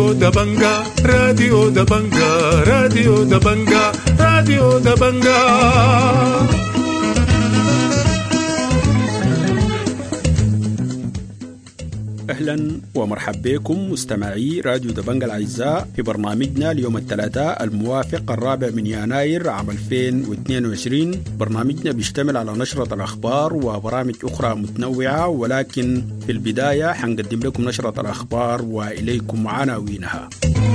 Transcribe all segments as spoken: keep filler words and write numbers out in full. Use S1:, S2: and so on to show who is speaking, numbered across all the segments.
S1: راديو دبنجا راديو دبنجا راديو دبنجا راديو دبنجا.
S2: أهلا ومرحب بكم مستمعي راديو دبنجا الأعزاء في برنامجنا اليوم الثلاثاء الموافق الرابع من يناير عام ألفين واثنين وعشرين. برنامجنا بيشتمل على نشرة الأخبار وبرامج أخرى متنوعة، ولكن في البداية حنقدم لكم نشرة الأخبار وإليكم عناوينها.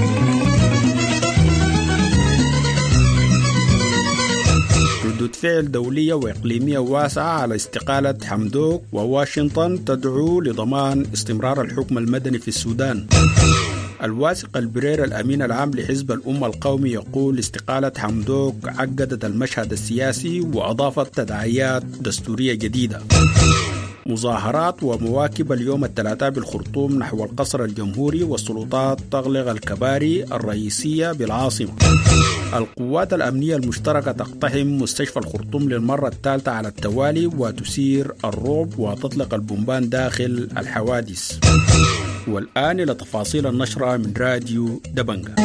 S2: ردود فعل دولية وإقليمية واسعة على استقالة حمدوك، وواشنطن تدعو لضمان استمرار الحكم المدني في السودان. الواثق البرير الأمين العام لحزب الأمة القومي يقول استقالة حمدوك عقدت المشهد السياسي وأضافت تداعيات دستورية جديدة. مظاهرات ومواكب اليوم الثلاثاء بالخرطوم نحو القصر الجمهوري، والسلطات تغلق الكباري الرئيسية بالعاصمة. القوات الأمنية المشتركة تقتحم مستشفى الخرطوم للمرة الثالثة على التوالي وتثير الرعب وتطلق البومبان داخل الحوادث. والآن إلى تفاصيل النشرة من راديو دبنجا.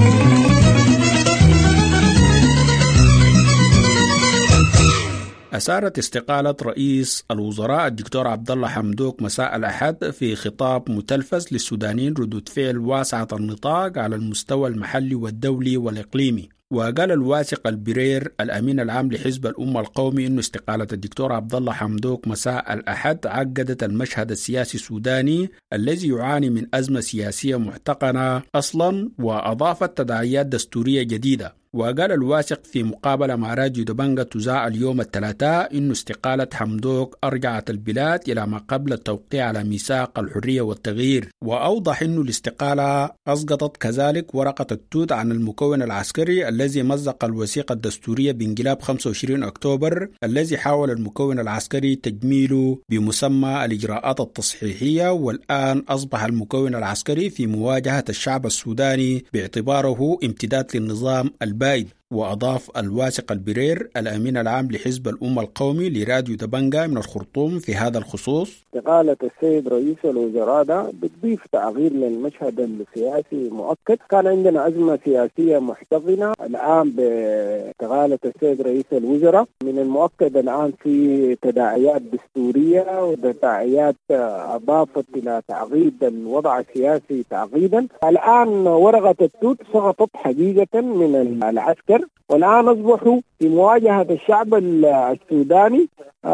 S2: أثارت استقالة رئيس الوزراء الدكتور عبد الله حمدوك مساء الأحد في خطاب متلفز للسودانيين ردود فعل واسعة النطاق على المستوى المحلي والدولي والإقليمي. وقال الواثق البرير الأمين العام لحزب الأمة القومي إنه استقالة الدكتور عبد الله حمدوك مساء الأحد عقدت المشهد السياسي السوداني الذي يعاني من أزمة سياسية محتقنة أصلا، وأضافت تداعيات دستورية جديدة. وقال الواثق في مقابلة مع راديو دبنجا تذاع اليوم الثلاثاء إنه استقالة حمدوك أرجعت البلاد إلى ما قبل التوقيع على ميثاق الحرية والتغيير. وأوضح إنه الاستقالة أسقطت كذلك ورقة التوت عن المكون العسكري الذي مزق الوثيقة الدستورية بانقلاب خمسة وعشرين أكتوبر، الذي حاول المكون العسكري تجميله بمسمى الإجراءات التصحيحية. والآن أصبح المكون العسكري في مواجهة الشعب السوداني باعتباره امتداد للنظام البائد. وأضاف الواثق البرير الأمين العام لحزب الأمة القومي لراديو دبنجا من الخرطوم في هذا الخصوص:
S3: استقالة السيد رئيس الوزراء ده بتضيف تغيير للمشهد السياسي مؤكد. كان عندنا أزمة سياسية محتضنة، الآن باستقالة السيد رئيس الوزراء من المؤكد الآن في تداعيات دستورية وتداعيات أضافت إلى تعقيد الوضع السياسي تعقيدا. الآن ورقة التوت سقطت حقيقة من العسكر، والآن أصبحوا في مواجهة الشعب السوداني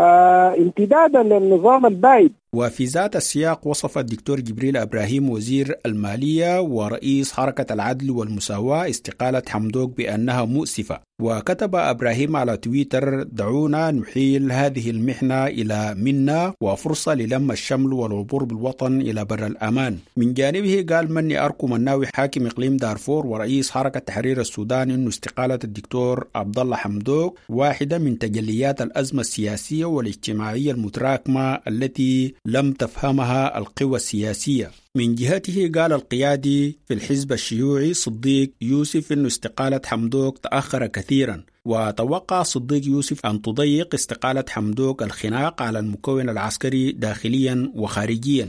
S3: آه امتدادا للنظام البائد.
S2: وفي ذات السياق وصف الدكتور جبريل إبراهيم وزير المالية ورئيس حركة العدل والمساواة استقالة حمدوك بأنها مؤسفة. وكتب إبراهيم على تويتر: دعونا نحيل هذه المحنة إلى منا وفرصة للم الشمل والعبور بالوطن إلى بر الأمان. من جانبه قال مني أركو مناوي حاكم إقليم دارفور ورئيس حركة تحرير السودان إنه استقالة الدكتور عبد الله حمدوك واحدة من تجليات الأزمة السياسية والاجتماعية المتراكمة التي لم تفهمها القوى السياسية. من جهته قال القيادي في الحزب الشيوعي صديق يوسف إنه استقالة حمدوك تأخر كثيرا، وتوقع صديق يوسف أن تضيق استقالة حمدوك الخناق على المكون العسكري داخليا وخارجيا.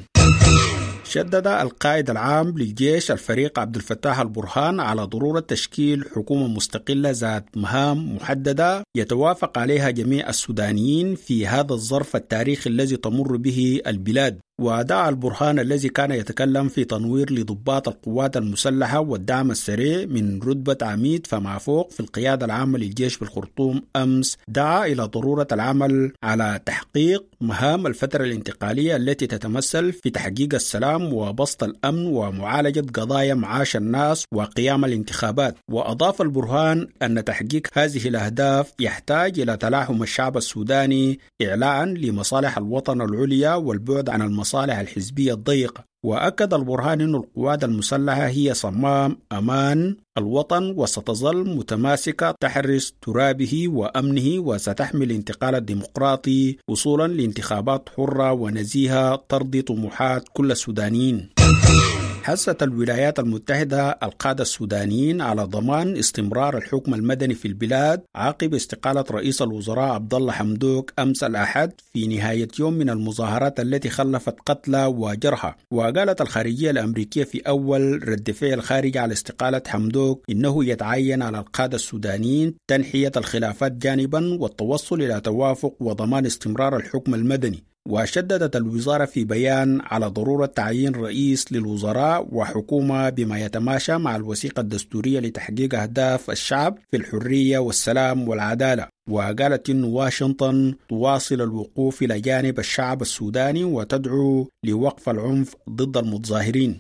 S2: شدد القائد العام للجيش الفريق عبد الفتاح البرهان على ضرورة تشكيل حكومة مستقلة ذات مهام محددة يتوافق عليها جميع السودانيين في هذا الظرف التاريخي الذي تمر به البلاد. ودعا البرهان الذي كان يتكلم في تنوير لضباط القوات المسلحة والدعم السريع من رتبة عميد فما فوق في القيادة العامة للجيش بالخرطوم أمس، دعا إلى ضرورة العمل على تحقيق مهام الفترة الانتقالية التي تتمثل في تحقيق السلام وبسط الأمن ومعالجة قضايا معاش الناس وقيام الانتخابات. وأضاف البرهان أن تحقيق هذه الأهداف يحتاج إلى تلاحم الشعب السوداني إعلاء لمصالح الوطن العليا والبعد عن المصالح الحزبية الضيقة. وأكد البرهان أن القوات المسلحة هي صمام أمان الوطن وستظل متماسكة تحرس ترابه وأمنه، وستحمل الانتقال الديمقراطي وصولا لانتخابات حرة ونزيهة ترضي طموحات كل السودانيين. حثت الولايات المتحدة القادة السودانيين على ضمان استمرار الحكم المدني في البلاد عقب استقالة رئيس الوزراء عبد الله حمدوك أمس الأحد في نهاية يوم من المظاهرات التي خلفت قتلى وجرحى. وقالت الخارجية الأمريكية في أول رد فعل خارج على استقالة حمدوك إنه يتعين على القادة السودانيين تنحية الخلافات جانبا والتوصل إلى توافق وضمان استمرار الحكم المدني. وشددت الوزارة في بيان على ضرورة تعيين رئيس للوزراء وحكومة بما يتماشى مع الوثيقة الدستورية لتحقيق أهداف الشعب في الحرية والسلام والعدالة. وقالت إن واشنطن تواصل الوقوف إلى جانب الشعب السوداني وتدعو لوقف العنف ضد المتظاهرين.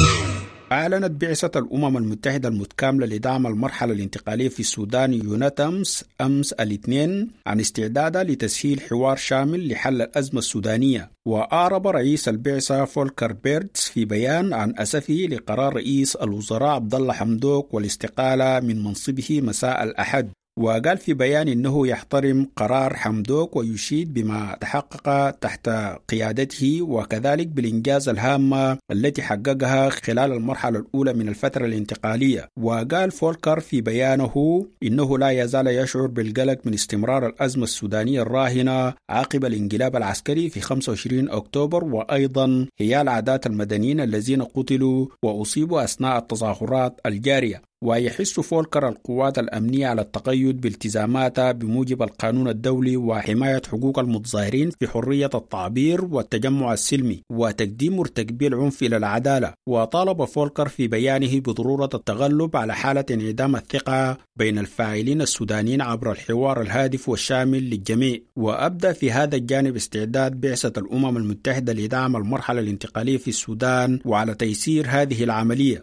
S2: أعلنت بعثة الأمم المتحدة المتكاملة لدعم المرحلة الانتقالية في السودان يونتمس أمس الاثنين عن استعدادها لتسهيل حوار شامل لحل الأزمة السودانية. وأعرب رئيس البعثة فولكر بيرتس في بيان عن أسفه لقرار رئيس الوزراء عبد الله حمدوك والاستقالة من منصبه مساء الأحد. وقال في بيان إنه يحترم قرار حمدوك ويشيد بما تحقق تحت قيادته وكذلك بالإنجاز الهامة التي حققها خلال المرحلة الأولى من الفترة الانتقالية. وقال فولكر في بيانه إنه لا يزال يشعر بالقلق من استمرار الأزمة السودانية الراهنة عقب الانقلاب العسكري في خمسة وعشرين أكتوبر وأيضا هيال عادات المدنيين الذين قتلوا وأصيبوا أثناء التظاهرات الجارية. ويحث فولكر القوات الأمنية على التقيد بالتزاماتها بموجب القانون الدولي وحماية حقوق المتظاهرين في حرية التعبير والتجمع السلمي وتقديم مرتكبي العنف إلى العدالة. وطالب فولكر في بيانه بضرورة التغلب على حالة انعدام الثقة بين الفاعلين السودانيين عبر الحوار الهادف والشامل للجميع. وأبدأ في هذا الجانب استعداد بعثة الأمم المتحدة لدعم المرحلة الانتقالية في السودان وعلى تيسير هذه العملية.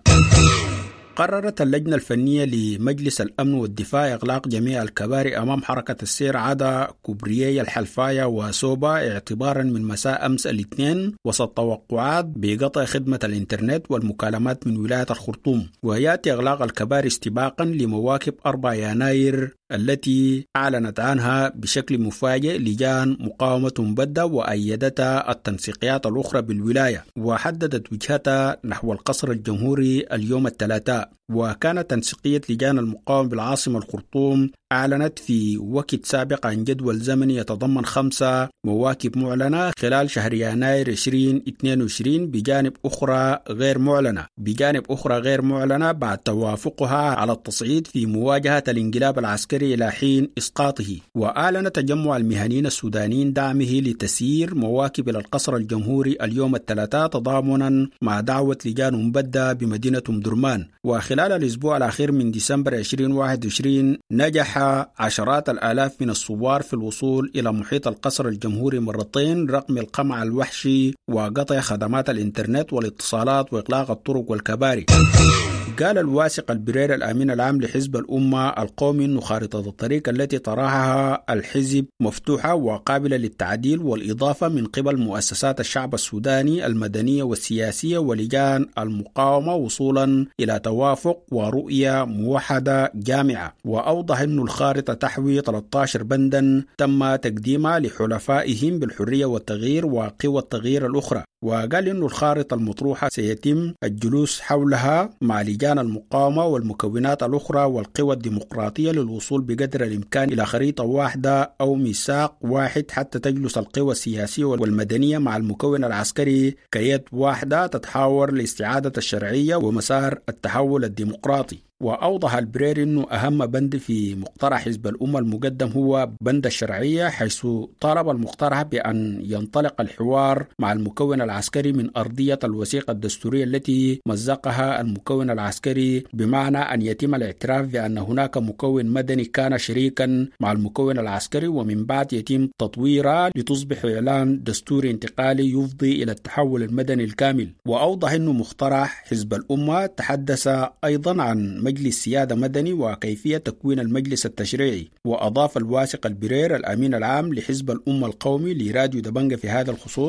S2: قررت اللجنة الفنية لمجلس الأمن والدفاع إغلاق جميع الكباري أمام حركة السير عدا كوبريي الحلفاية وسوبا اعتبارا من مساء أمس الاثنين وسط توقعات بقطع خدمة الإنترنت والمكالمات من ولاية الخرطوم. ويأتي إغلاق الكباري استباقا لمواكب أربعة يناير التي أعلنت عنها بشكل مفاجئ لجان مقاومة مبدة وأيدتها التنسيقيات الأخرى بالولاية وحددت وجهتها نحو القصر الجمهوري اليوم الثلاثاء. وكانت تنسيقية لجان المقاومة بالعاصمة الخرطوم أعلنت في وقت سابق عن جدول زمني يتضمن خمسة مواكب معلنة خلال شهر يناير ألفين واثنين وعشرين بجانب أخرى غير معلنة بجانب أخرى غير معلنة بعد توافقها على التصعيد في مواجهة الانقلاب العسكري إلى حين إسقاطه. وأعلن تجمع المهنيين السودانيين دعمه لتسيير مواكب إلى القصر الجمهوري اليوم الثلاثاء تضامنا مع دعوة لجان مبدة بمدينة أم درمان. وخلال الأسبوع الأخير من ديسمبر ألفين وواحد وعشرين نجح عشرات الآلاف من الثوار في الوصول إلى محيط القصر الجمهوري مرتين رغم القمع الوحشي وقطع خدمات الإنترنت والاتصالات وإغلاق الطرق والكباري. قال الواثق البرير الأمين العام لحزب الأمة القومي أن خارطة الطريق التي طرحها الحزب مفتوحة وقابلة للتعديل والإضافة من قبل مؤسسات الشعب السوداني المدنية والسياسية ولجان المقاومة وصولا إلى توافق ورؤية موحدة جامعة. وأوضح أن الخارطة تحوي ثلاثة عشر بندا تم تقديمها لحلفائهم بالحرية والتغيير وقوى التغيير الأخرى. وقال أن الخارطة المطروحة سيتم الجلوس حولها مع لجان المقاومة والمكونات الأخرى والقوى الديمقراطية للوصول بقدر الإمكان إلى خريطة واحدة أو ميثاق واحد حتى تجلس القوى السياسية والمدنية مع المكون العسكري كيد واحدة تتحاور لاستعادة الشرعية ومسار التحول الديمقراطي. وأوضح البرير أنه أهم بند في مقترح حزب الأمة المقدم هو بند الشرعية، حيث طالب المقترح بأن ينطلق الحوار مع المكون العسكري من أرضية الوثيقة الدستورية التي مزقها المكون العسكري، بمعنى أن يتم الاعتراف بأن هناك مكون مدني كان شريكا مع المكون العسكري ومن بعد يتم تطويرها لتصبح إعلان دستوري انتقالي يفضي إلى التحول المدني الكامل. وأوضح أنه مقترح حزب الأمة تحدث أيضا عن مجلس سيادة مدني وكيفية تكوين المجلس التشريعي. وأضاف الواثق البرير الأمين العام لحزب الأمة القومي لراديو دبنجة في هذا الخصوص: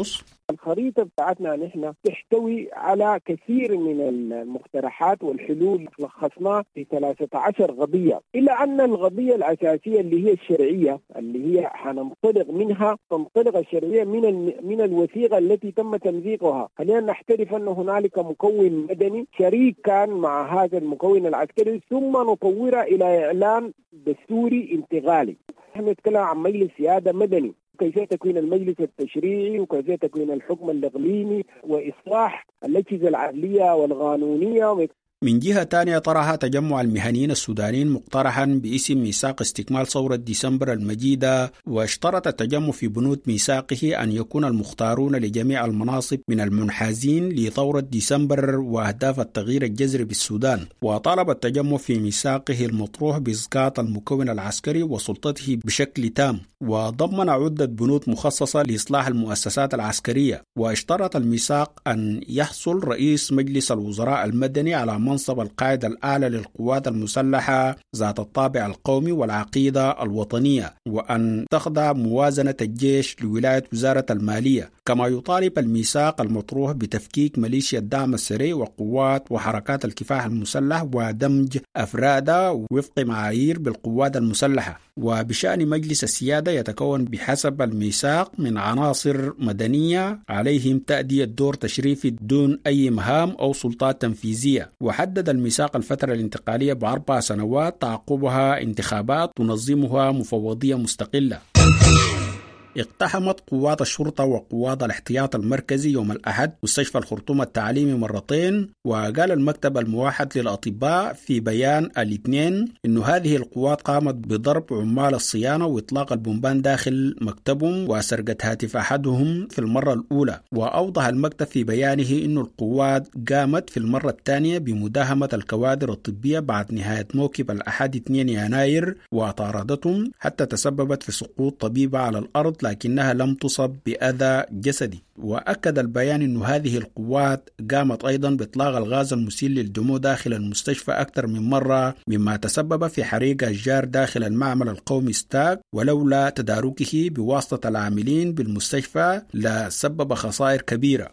S3: الخريطة بتاعتنا نحن تحتوي على كثير من المقترحات والحلول لخصناها في ثلاثة عشر قضية، إلا أن القضية الأساسية اللي هي الشرعية اللي هي حننطلق منها تنطلق الشرعية من من الوثيقة التي تم تمزيقها. خلينا نحترف أن هنالك مكون مدني شريك كان مع هذا المكون العسكري ثم نطورها إلى إعلان دستوري انتقالي. نحن نتكلم عن مجلس سيادة مدني، كيف تكون المجلس التشريعي وكيف تكون الحكم الإقليمي وإصلاح الأجهزة العدلية والقانونية.
S2: من جهة تانية طرح تجمع المهنيين السودانيين مقترحا باسم ميثاق استكمال ثورة ديسمبر المجيدة، واشترط التجمع في بنود ميثاقه أن يكون المختارون لجميع المناصب من المنحازين لثورة ديسمبر وأهداف التغيير الجذري بالسودان. وطالب التجمع في ميثاقه المطروح بإسقاط المكون العسكري وسلطته بشكل تام، وضمن عدة بنود مخصصة لإصلاح المؤسسات العسكرية. واشترط الميثاق أن يحصل رئيس مجلس الوزراء المدني على منصب القائد الأعلى للقوات المسلحة ذات الطابع القومي والعقيدة الوطنية، وأن تخضع موازنة الجيش لولاية وزارة المالية. كما يطالب الميثاق المطروح بتفكيك ميليشيا الدعم السريع وقوات وحركات الكفاح المسلح ودمج أفرادها وفق معايير بالقوات المسلحة. وبشأن مجلس السيادة يتكون بحسب الميثاق من عناصر مدنية عليهم تأدية دور تشريفي دون أي مهام أو سلطات تنفيذية. وحدد الميثاق الفترة الانتقالية بأربع سنوات تعقبها انتخابات تنظمها مفوضية مستقلة. اقتحمت قوات الشرطة وقوات الاحتياط المركزي يوم الأحد مستشفى الخرطوم التعليمي مرتين. وقال المكتب الموحد للأطباء في بيان الاثنين إنه هذه القوات قامت بضرب عمال الصيانة وإطلاق البومبان داخل مكتبهم وسرقة هاتف أحدهم في المرة الأولى. وأوضح المكتب في بيانه إنه القوات قامت في المرة الثانية بمداهمة الكوادر الطبية بعد نهاية موكب الأحد اثنين يناير وطاردتهم حتى تسببت في سقوط طبيبة على الأرض لكنها لم تصب بأذى جسدي. وأكد البيان أن هذه القوات قامت أيضا بإطلاق الغاز المسيل للدموع داخل المستشفى أكثر من مرة، مما تسبب في حريق أشجار داخل المعمل القومي ستاك، ولولا تداركه بواسطة العاملين بالمستشفى لسبب خسائر كبيرة.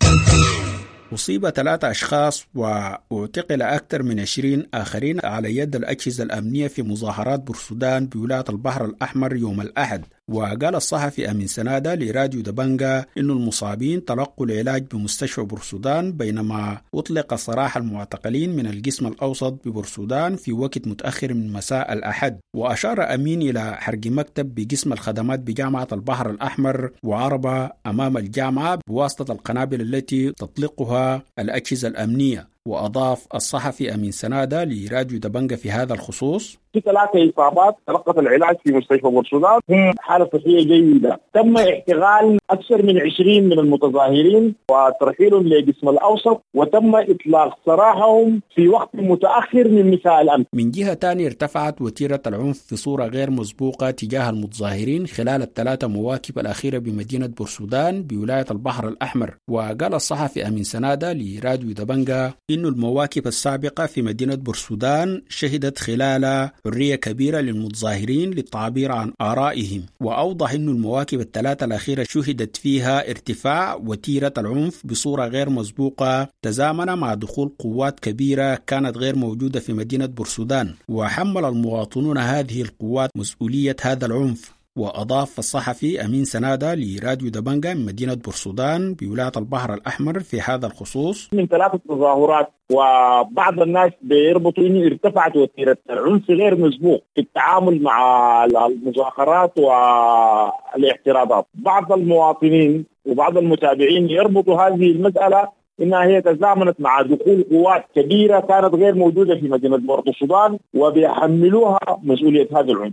S2: أصيب ثلاثة أشخاص واعتقل أكثر من عشرين آخرين على يد الأجهزة الأمنية في مظاهرات بورسودان بولاية البحر الأحمر يوم الأحد. وقال الصحفي أمين سنادة لراديو دبنجا إنه المصابين تلقوا العلاج بمستشفى بورسودان، بينما أطلق سراح المعتقلين من القسم الأوسط ببورسودان في وقت متأخر من مساء الأحد. وأشار أمين إلى حرق مكتب بقسم الخدمات بجامعة البحر الأحمر وعربة أمام الجامعة بواسطة القنابل التي تطلقها الأجهزة الأمنية. وأضاف الصحفي أمين سنادة لراديو دبنجا في هذا الخصوص:
S4: في ثلاثة إصابات تلقت العلاج في مستشفى بورسودان، هم حالة صحية جيدة. تم اعتقال أكثر من عشرين من المتظاهرين وترحيلهم للقسم الأوسط، وتم إطلاق سراحهم في وقت متأخر من مساء الأمس.
S2: من جهة تانية ارتفعت وتيرة العنف في صورة غير مسبوقة تجاه المتظاهرين خلال الثلاثة مواكب الأخيرة بمدينة بورسودان بولاية البحر الأحمر. وقال الصحفي أمين سنادة لراديو دبنجا إن المواكب السابقة في مدينة بورسودان شهدت خلال حرية كبيرة للمتظاهرين للتعبير عن آرائهم. وأوضح أن المواكب الثلاثة الأخيرة شهدت فيها ارتفاع وتيرة العنف بصورة غير مسبوقة تزامن مع دخول قوات كبيرة كانت غير موجودة في مدينة بورسودان، وحمل المواطنون هذه القوات مسؤولية هذا العنف. وأضاف الصحفي أمين سنادة لراديو دبنجا من مدينة بورسودان بولاية البحر الأحمر في هذا الخصوص:
S4: من ثلاثة تظاهرات وبعض الناس بيربطوا إنه ارتفعت وتيرة العنف غير مسبوق في التعامل مع المظاهرات والاعتراضات. بعض المواطنين وبعض المتابعين يربطوا هذه المسألة إنها هي تزامنت مع دخول قوات كبيرة كانت غير موجودة في مدينة بورسودان وبيحملوها مسؤولية هذا العنف.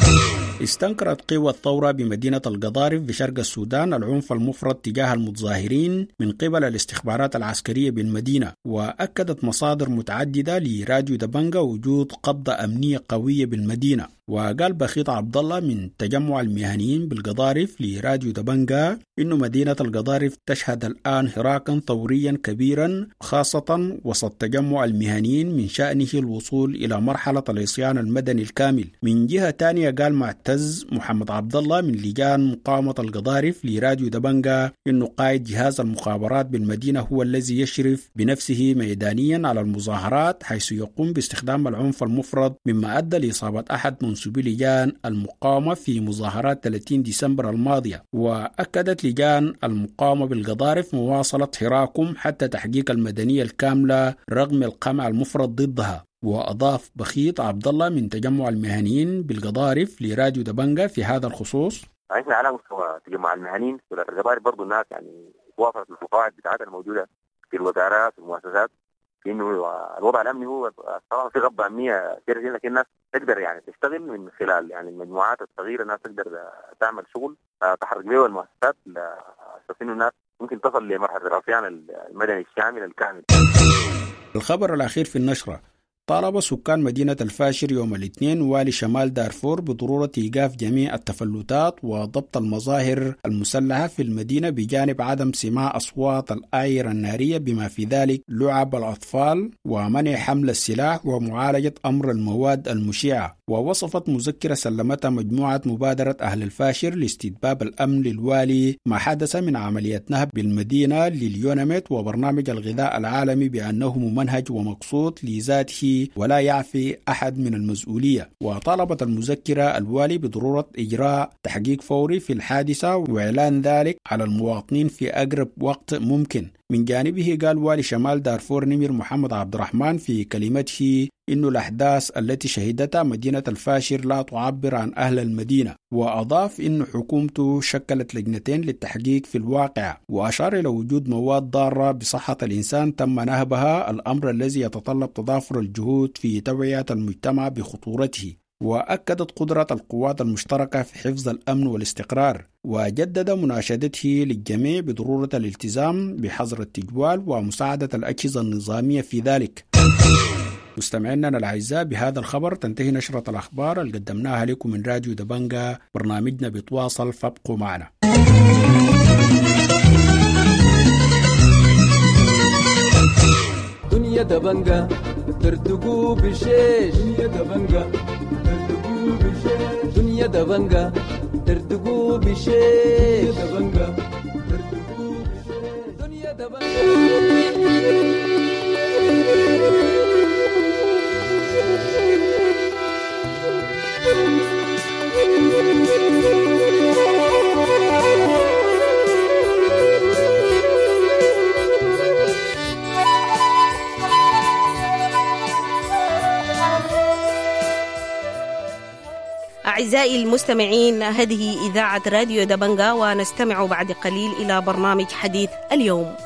S2: استنكرت قوى الثورة بمدينة القضارف بشرق السودان العنف المفرط تجاه المتظاهرين من قبل الاستخبارات العسكرية بالمدينة. وأكدت مصادر متعددة لراديو دبنجا وجود قبضة أمنية قوية بالمدينة. وقال بخيت عبد الله من تجمع المهنيين بالقضارف لراديو دبنجا إنه مدينة القضارف تشهد الآن حراكا ثوريا كبيرا، خاصة وسط تجمع المهنيين من شأنه الوصول إلى مرحلة العصيان المدني الكامل. من جهة تانية قال معتز محمد عبد الله من لجان مقاومة القضارف لراديو دبنجا إنه قائد جهاز المخابرات بالمدينة هو الذي يشرف بنفسه ميدانيا على المظاهرات، حيث يقوم باستخدام العنف المفرط مما أدى لإصابة أحد منسوبي لجان المقاومة في مظاهرات ثلاثين ديسمبر الماضية. وأكدت لجان المقاومة بالقضارف مواصلة حراكهم حتى تحقيق المدنية الكاملة رغم القمع المفرط ضدها. وأضاف بخيت عبد الله من تجمع المهنيين بالقضارف لراديو دبنجا في هذا الخصوص:
S5: احنا على مستوى تجمع المهنيين ولاة القضارف برضو الناس يعني وافقت القواعد بتاعتها الموجودة في الوزارات والمؤسسات، في انه الوضع الامني هو طبعا في غبة امنية كثيرة، لكن الناس تقدر يعني تشتغل من خلال يعني المجموعات الصغيرة، الناس تقدر تعمل شغل تحرك به المؤسسات لأساس انه الناس ممكن تصل لمرحلة العصيان المدني الشامل الكامل.
S2: الخبر الأخير في النشرة: طالب سكان مدينة الفاشر يوم الاثنين والي شمال دارفور بضرورة إيقاف جميع التفلتات وضبط المظاهر المسلحة في المدينة بجانب عدم سماع أصوات الآير النارية بما في ذلك لعب الأطفال ومنع حمل السلاح ومعالجة أمر المواد المشعة. ووصفت مذكرة سلمتها مجموعة مبادرة أهل الفاشر لاستتباب الأمن للوالي ما حدث من عملية نهب بالمدينة لليونمت وبرنامج الغذاء العالمي بأنه ممنهج ومقصود لذاته ولا يعفي أحد من المسؤولية. وطالبت المذكرة الوالي بضرورة إجراء تحقيق فوري في الحادثة وإعلان ذلك على المواطنين في أقرب وقت ممكن. من جانبه قال والي شمال دارفور نمر محمد عبد الرحمن في كلمته إنه الأحداث التي شهدتها مدينة الفاشر لا تعبر عن أهل المدينة، وأضاف إنه حكومته شكلت لجنتين للتحقيق في الواقع، وأشار إلى وجود مواد ضارة بصحة الإنسان تم نهبها، الأمر الذي يتطلب تضافر الجهود في توعية المجتمع بخطورته. وأكدت قدرة القوات المشتركة في حفظ الأمن والاستقرار، وجدد مناشدته للجميع بضرورة الالتزام بحظر التجوال ومساعدة الأجهزة النظامية في ذلك. مستمعينا الأعزاء، بهذا الخبر تنتهي نشرة الأخبار اللي قدمناها لكم من راديو دبنجا. برنامجنا بيتواصل، فابقوا معنا.
S6: دنيا دبنجا ترتقوا بشيش، دنيا دبنجا ترتقوا بشيش، دنيا دبنجا ترتقوا بشيش، دبنجا ترتقوا بشيش، دنيا دبنجا.
S7: أعزائي المستمعين، هذه إذاعة راديو دبنجا، ونستمع بعد قليل إلى برنامج حديث اليوم.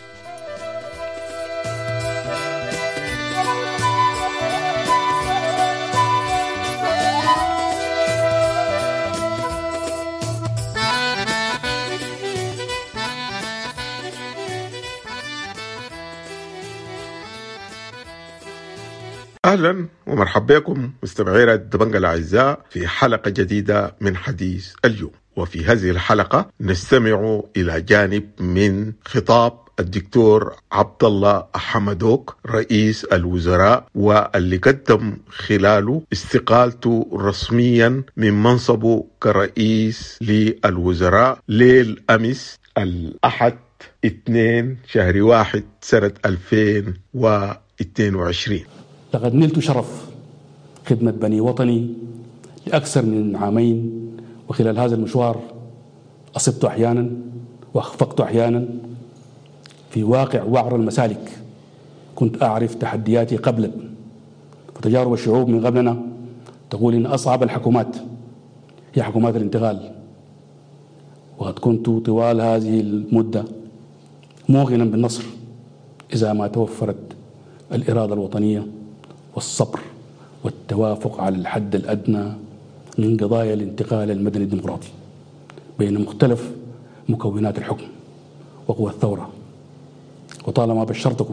S1: أهلا ومرحبا بكم مستمعي راديو دبنجا الأعزاء في حلقة جديدة من حديث اليوم. وفي هذه الحلقة نستمع إلى جانب من خطاب الدكتور عبد الله حمدوك رئيس الوزراء، واللي قدم خلاله استقالته رسميا من منصبه كرئيس للوزراء ليل أمس الأحد اثنين شهر واحد سنة ألفين واثنين وعشرين.
S8: لقد نلت شرف خدمة بني وطني لأكثر من عامين، وخلال هذا المشوار أصبت أحيانا وأخفقت أحيانا في واقع وعر المسالك. كنت أعرف تحدياتي قبلا، وتجارب الشعوب من قبلنا تقول إن أصعب الحكومات هي حكومات الانتقال. وقد كنت طوال هذه المدة موقنا بالنصر إذا ما توفرت الإرادة الوطنية والصبر والتوافق على الحد الأدنى من قضايا الانتقال المدني الديمقراطي بين مختلف مكونات الحكم وقوى الثورة. وطالما بشرتكم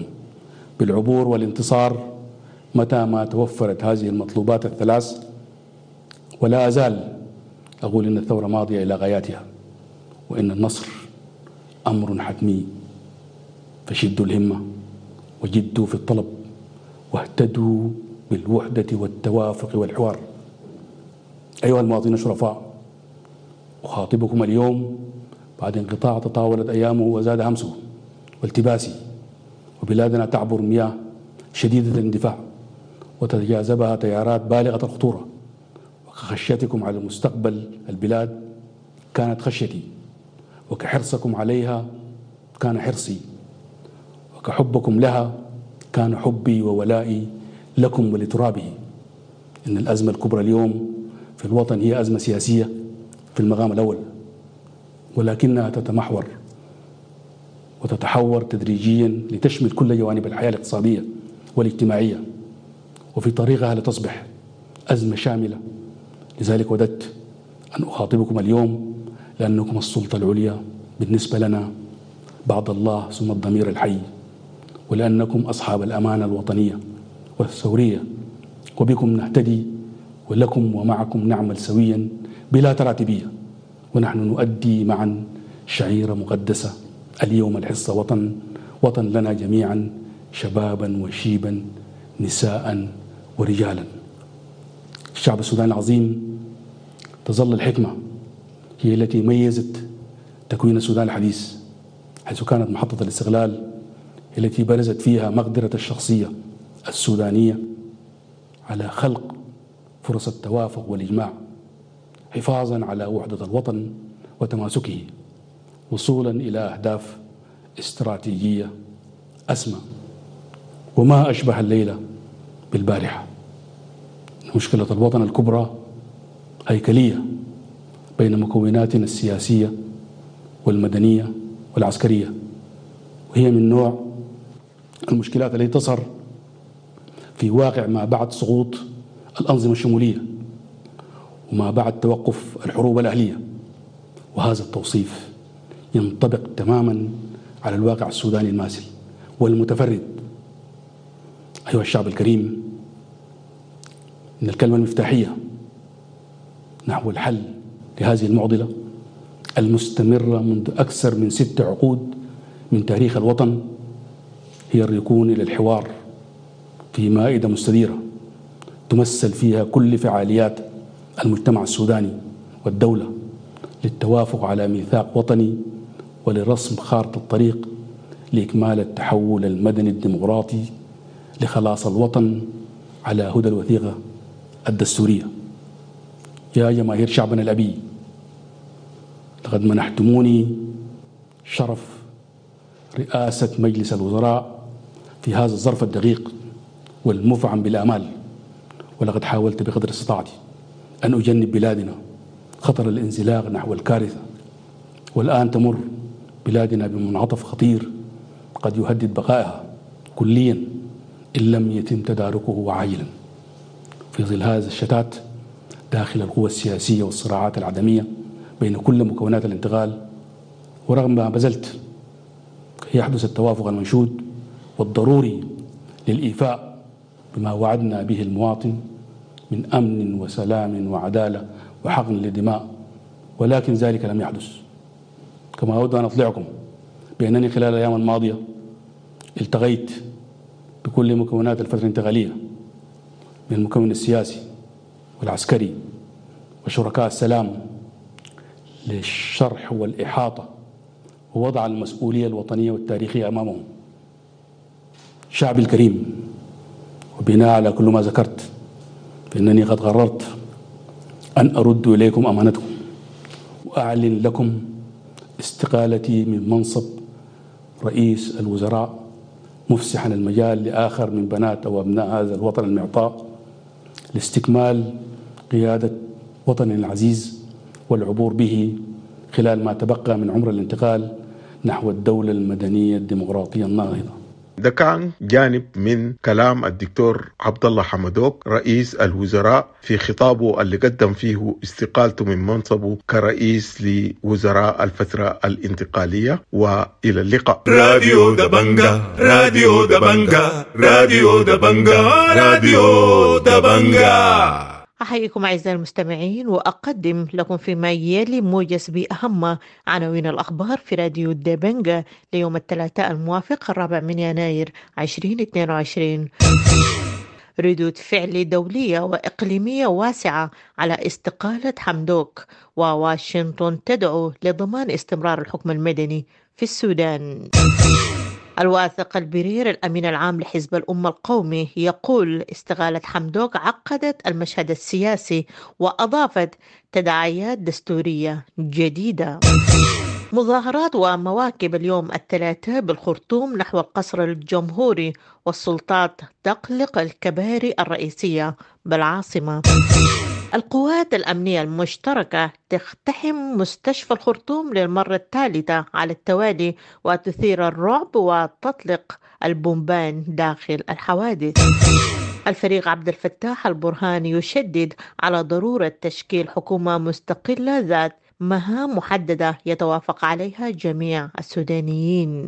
S8: بالعبور والانتصار متى ما توفرت هذه المطلوبات الثلاث، ولا أزال أقول إن الثورة ماضية إلى غاياتها، وإن النصر أمر حتمي، فشدوا الهمة وجدوا في الطلب واهتدوا بالوحدة والتوافق والحوار. أيها المواطنين الشرفاء، أخاطبكم اليوم بعد انقطاع تطاولت أيامه وزاد همسه والتباسه، وبلادنا تعبر مياه شديدة الاندفاع وتجاذبها تيارات بالغة الخطورة، وكخشيتكم على مستقبل البلاد كانت خشيتي، وكحرصكم عليها كان حرصي، وكحبكم لها كان حبي وولائي لكم ولترابه. إن الأزمة الكبرى اليوم في الوطن هي أزمة سياسية في المقام الأول، ولكنها تتمحور وتتحور تدريجيا لتشمل كل جوانب الحياة الاقتصادية والاجتماعية، وفي طريقها لتصبح أزمة شاملة. لذلك وددت أن أخاطبكم اليوم لأنكم السلطة العليا بالنسبة لنا بعد الله ثم الضمير الحي، ولأنكم أصحاب الأمانة الوطنية والثورية، وبكم نهتدي ولكم ومعكم نعمل سويا بلا تراتبية، ونحن نؤدي معا شعيرة مقدسة اليوم الحصة وطن، وطن لنا جميعا شبابا وشيبا نساء ورجالا. الشعب السوداني العظيم تظل الحكمة هي التي ميزت تكوين السودان الحديث، حيث كانت محطة الاستغلال التي برزت فيها مقدرة الشخصية السودانية على خلق فرص التوافق والإجماع، حفاظا على وحدة الوطن وتماسكه، وصولا إلى أهداف استراتيجية أسمى. وما أشبه الليلة بالبارحة. مشكلة الوطن الكبرى هيكلية بين مكوناتنا السياسية والمدنية والعسكرية، وهي من نوع المشكلات التي تظهر في واقع ما بعد سقوط الأنظمة الشمولية وما بعد توقف الحروب الأهلية. وهذا التوصيف ينطبق تماما على الواقع السوداني الماسي والمتفرد. أيها الشعب الكريم، إن الكلمة المفتاحية نحو الحل لهذه المعضلة المستمرة منذ أكثر من ست عقود من تاريخ الوطن هي الركون إلى الحوار في مائدة مستديرة تمثل فيها كل فعاليات المجتمع السوداني والدولة للتوافق على ميثاق وطني ولرسم خارطة الطريق لإكمال التحول المدني الديمقراطي لخلاص الوطن على هدى الوثيقة الدستورية. يا جماهير شعبنا الأبي، لقد منحتموني شرف رئاسة مجلس الوزراء في هذا الظرف الدقيق والمفعم بالآمال، ولقد حاولت بقدر استطاعتي أن أجنب بلادنا خطر الانزلاق نحو الكارثة. والآن تمر بلادنا بمنعطف خطير قد يهدد بقائها كليا إن لم يتم تداركه عاجلا. في ظل هذا الشتات داخل القوى السياسية والصراعات العدمية بين كل مكونات الانتقال، ورغم ما بذلت يحدث التوافق المنشود والضروري للإيفاء بما وعدنا به المواطن من أمن وسلام وعدالة وحقن للدماء، ولكن ذلك لم يحدث. كما أود أن أطلعكم بأنني خلال الأيام الماضية التقيت بكل مكونات الفترة الانتقالية من المكون السياسي والعسكري وشركاء السلام للشرح والإحاطة ووضع المسؤولية الوطنية والتاريخية أمامهم. شعبي الكريم، وبناء على كل ما ذكرت فإنني قد قررت أن أرد إليكم أمانتكم وأعلن لكم استقالتي من منصب رئيس الوزراء، مفسحا المجال لآخر من بنات أو أبناء هذا الوطن المعطاء لاستكمال قيادة وطننا العزيز والعبور به خلال ما تبقى من عمر الانتقال نحو الدولة المدنية الديمقراطية الناهضة.
S1: ده كان جانب من كلام الدكتور عبد الله حمدوك رئيس الوزراء في خطابه اللي قدم فيه استقالته من منصبه كرئيس لوزراء الفترة الانتقالية. وإلى اللقاء.
S9: راديو دبنجا راديو دبنجا راديو دبنجا راديو دبنجا. أحييكم أعزائي المستمعين وأقدم لكم فيما يلي موجز بأهم عناوين الأخبار في راديو دبنجا ليوم الثلاثاء الموافق الرابع من يناير ألفين واثنين وعشرين. ردود فعل دولية وإقليمية واسعة على استقالة حمدوك، وواشنطن تدعو لضمان استمرار الحكم المدني في السودان. الواثق البرير الأمين العام لحزب الأمة القومي يقول استقالة حمدوك عقدت المشهد السياسي وأضافت تداعيات دستورية جديدة. مظاهرات ومواكب اليوم الثلاثاء بالخرطوم نحو القصر الجمهوري، والسلطات تغلق الكباري الرئيسية بالعاصمة. القوات الأمنية المشتركة تقتحم مستشفى الخرطوم للمرة الثالثة على التوالي وتثير الرعب وتطلق البومبان داخل الحوادث. الفريق عبد الفتاح البرهاني يشدد على ضرورة تشكيل حكومة مستقلة ذات مهام محددة يتوافق عليها جميع السودانيين.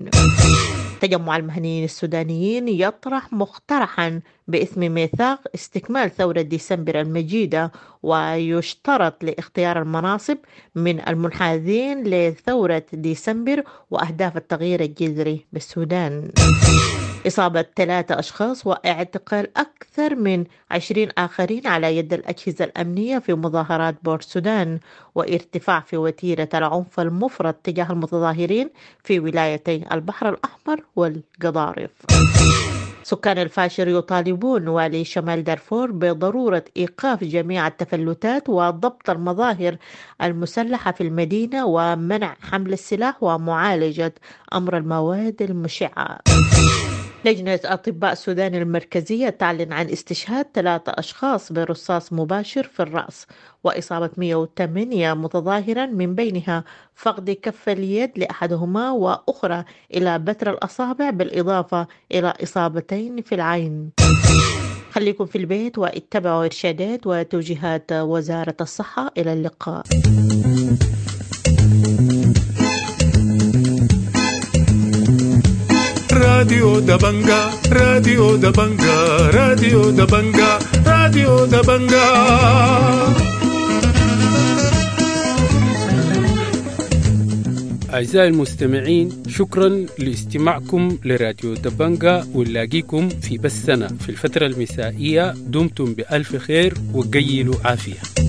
S9: تجمع المهنيين السودانيين يطرح مقترحا باسم ميثاق استكمال ثورة ديسمبر المجيدة، ويشترط لاختيار المناصب من المنحازين لثورة ديسمبر وأهداف التغيير الجذري بالسودان. إصابة ثلاثة أشخاص واعتقال أكثر من عشرين آخرين على يد الأجهزة الأمنية في مظاهرات بور السودان، وارتفاع في وتيرة العنف المفرط تجاه المتظاهرين في ولايتي البحر الأحمر والقضارف. سكان الفاشر يطالبون والي شمال دارفور بضرورة إيقاف جميع التفلتات وضبط المظاهر المسلحة في المدينة ومنع حمل السلاح ومعالجة أمر المواد المشعة. لجنة أطباء السودان المركزية تعلن عن استشهاد ثلاثة أشخاص برصاص مباشر في الرأس وإصابة مئة وثمانية متظاهرا، من بينها فقد كف اليد لأحدهما وأخرى إلى بتر الأصابع، بالإضافة إلى إصابتين في العين. خليكم في البيت واتبعوا إرشادات وتوجيهات وزارة الصحة. إلى اللقاء.
S1: راديو دبنجا راديو دبنجا راديو دبنجا راديو دبنجا.
S2: أعزائي المستمعين، شكرا لاستماعكم لراديو دبنجا، ونلاقيكم في بثنا في الفترة المسائية. دمتم بألف خير وقيلوا عافية.